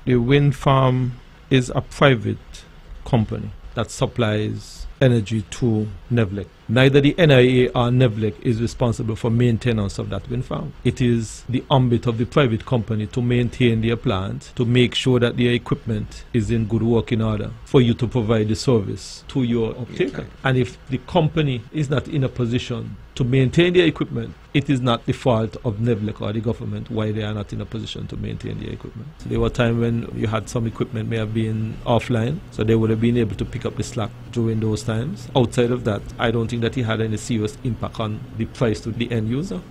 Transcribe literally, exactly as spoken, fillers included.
The wind farm is a private company that supplies energy to NEVLEC. Neither the N I A or NEVLEC is responsible for maintenance of that wind farm. It is the ambit of the private company to maintain their plant, to make sure that their equipment is in good working order for you to provide the service to your uptaker. Okay. And if the company is not in a position to maintain their equipment, it is not the fault of NEVLEC or the government why they are not in a position to maintain their equipment. So there were times when you had some equipment may have been offline, so they would have been able to pick up the slack during those times. Outside of that, I don't think that it had any serious impact on the price to the end user.